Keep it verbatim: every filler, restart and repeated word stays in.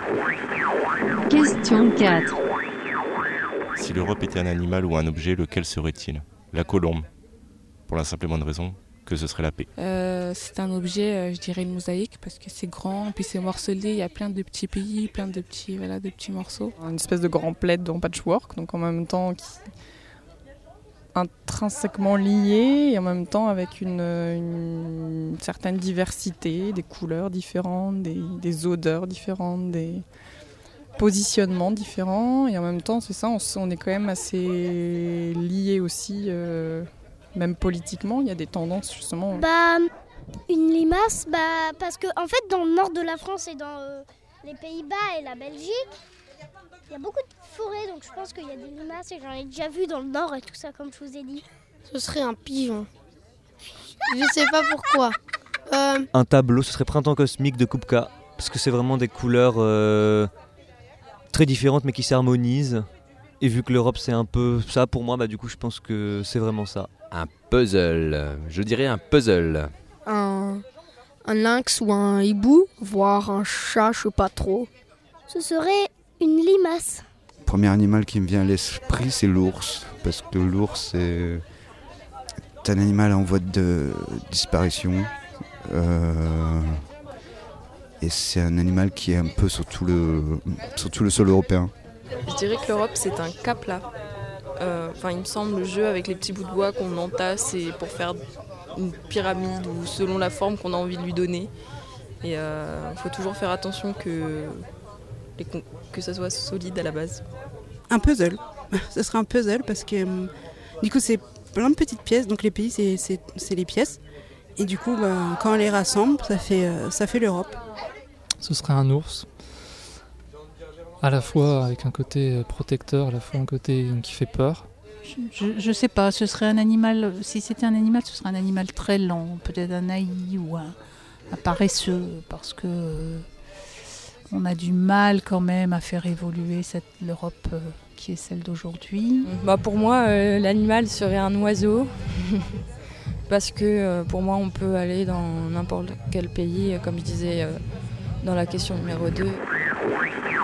Question quatre. Si l'Europe était un animal ou un objet, lequel serait-il ? La colombe, pour la simple et bonne raison que ce serait la paix. Euh, c'est un objet, euh, je dirais une mosaïque, parce que c'est grand, puis c'est morcelé, il y a plein de petits pays, plein de petits, voilà, de petits morceaux. Une espèce de grand plaid en patchwork, donc en même temps qui... intrinsèquement lié et en même temps avec une, une certaine diversité, des couleurs différentes, des, des odeurs différentes, des positionnements différents. Et en même temps, c'est ça, on, on est quand même assez liés aussi, euh, même politiquement. Il y a des tendances justement. Bah, une limace, bah, parce que en fait, dans le nord de la France et dans euh, les Pays-Bas et la Belgique, il y a beaucoup de forêts, donc je pense qu'il y a des limaces et j'en ai déjà vu dans le nord et tout ça, comme je vous ai dit. Ce serait un pigeon. Je sais pas pourquoi. Euh... Un tableau, ce serait Printemps cosmique de Kupka, parce que c'est vraiment des couleurs euh, très différentes mais qui s'harmonisent. Et vu que l'Europe c'est un peu ça pour moi, bah du coup je pense que c'est vraiment ça. Un puzzle, je dirais un puzzle. Un, un lynx ou un hibou, voire un chat, je sais pas trop. Ce serait une limace. Le premier animal qui me vient à l'esprit, c'est l'ours. Parce que l'ours, c'est un animal en voie de disparition. Euh... Et c'est un animal qui est un peu sur tout le, sur tout le sol européen. Je dirais que l'Europe, c'est un cap-là. Euh, enfin, il me semble, le jeu avec les petits bouts de bois qu'on entasse et pour faire une pyramide ou selon la forme qu'on a envie de lui donner. Et il euh, faut toujours faire attention que... que ça soit solide à la base. Un puzzle. Ce serait un puzzle parce que du coup c'est plein de petites pièces, donc les pays c'est, c'est, c'est les pièces. Et du coup bah, quand on les rassemble, ça fait, ça fait l'Europe. Ce serait un ours. À la fois avec un côté protecteur, à la fois un côté qui fait peur. Je, je sais pas, ce serait un animal, si c'était un animal, ce serait un animal très lent, peut-être un naï ou un, un paresseux, parce que on a du mal quand même à faire évoluer cette, l'Europe euh, qui est celle d'aujourd'hui. Bah pour moi, euh, l'animal serait un oiseau. Parce que euh, pour moi, on peut aller dans n'importe quel pays, comme je disais euh, dans la question numéro deux.